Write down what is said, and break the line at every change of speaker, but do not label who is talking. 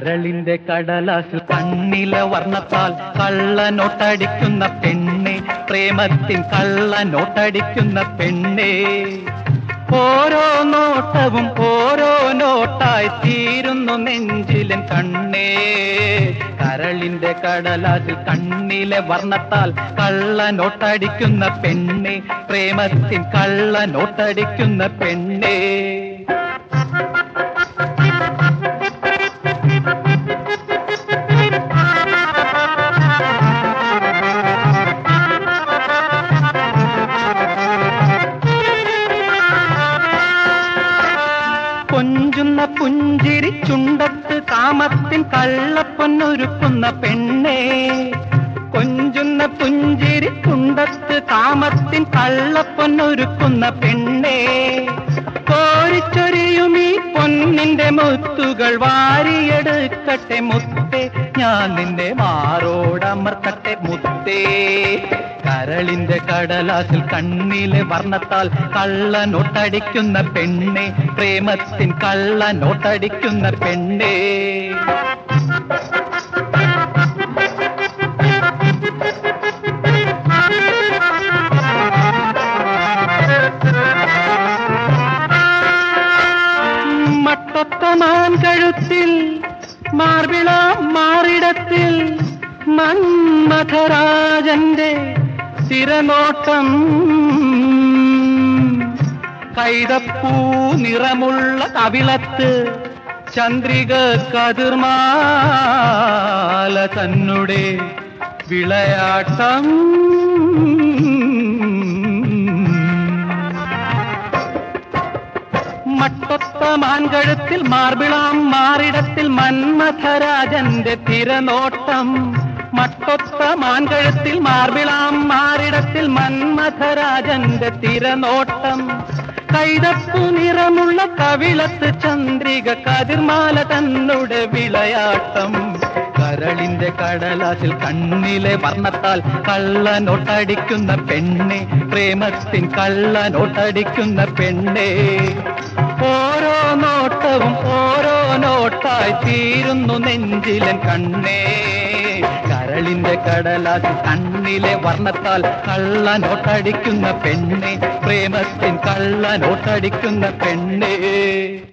കരളിന്റെ കടലാസിൽ കണ്ണിലെ വർണ്ണത്താൽ കള്ളനോട്ടടിക്കുന്ന പെണ്ണെ, പ്രേമത്തിൻ കള്ളനോട്ടടിക്കുന്ന പെണ്ണെ. ഓരോ നോട്ടവും ഓരോ നോട്ടായി തീരുന്നു നെഞ്ചിലൻ കണ്ണേ. കരളിന്റെ കടലാസിൽ കണ്ണിലെ വർണ്ണത്താൽ കള്ളനോട്ടടിക്കുന്ന പെണ്ണെ, പ്രേമത്തിൻ കള്ളനോട്ടടിക്കുന്ന പെണ്ണെ. കൊഞ്ചുന്ന പുഞ്ചിരി ചുണ്ടത്ത് കാമത്തിൻ കള്ളപ്പൊന്നൊരുക്കുന്ന പെണ്ണേ. കൊഞ്ചുന്ന പുഞ്ചിരി ചുണ്ടത്ത് കാമത്തിൻ കള്ളപ്പൊന്നൊരുക്കുന്ന പെണ്ണേ. കോരിച്ചൊരിയുമീ പൊന്നിന്റെ മുത്തുകൾ വാരിയെടുക്കട്ടെ മുത്തേ, ഞാൻ നിന്റെ മാറോടമർത്തട്ടെ മുത്തേ. കരളിന്റെ കടലാസിൽ കണ്ണിലെ വർണ്ണത്താൽ കള്ളനോട്ടടിക്കുന്ന പെണ്ണെ, പ്രേമത്തിൻ കള്ളനോട്ടടിക്കുന്ന പെണ്ണെ. മട്ടൊത്ത മാൻകഴുത്തിൽ മാർവിളാം മാറിടത്തിൽ മന്മഥരാജന്റെ തിരനോട്ടം. കൈതപ്പൂ നിറമുള്ള കവിളത്ത് ചന്ദ്രിക കതിർമാല തന്നുടെ വിളയാട്ടം. മട്ടൊത്ത മാൻകഴുത്തിൽ മാർബിളാം മാറിടത്തിൽ മന്മഥരാജന്റെ തിരനോട്ടം. മട്ടൊത്ത മാൻകഴുത്തിൽ മാർബിളാം മാറിടത്തിൽ മന്മഥരാജന്റെ തിരനോട്ടം. കൈതപ്പു നിറമുള്ള കവിളത്ത് ചന്ദ്രിക കതിർമാല തന്നുടെ വിളയാട്ടം. കരളിന്റെ കടലാസിൽ കണ്ണിലെ വർണ്ണത്താൽ കള്ളനോട്ടടിക്കുന്ന പെണ്ണെ, പ്രേമത്തിൻ കള്ളനോട്ടടിക്കുന്ന പെണ്ണെ. ഓരോ നോട്ടവും ഓരോ നോട്ടായി തീരുന്നു നെഞ്ചിലൻ കണ്ണേ. കരളിന്റെ കടലാസിൽ കണ്ണിലെ വർണ്ണത്താൽ കള്ളനോട്ടടിക്കുന്ന പെണ്ണെ, പ്രേമത്തിൻ കള്ളനോട്ടടിക്കുന്ന പെണ്ണെ.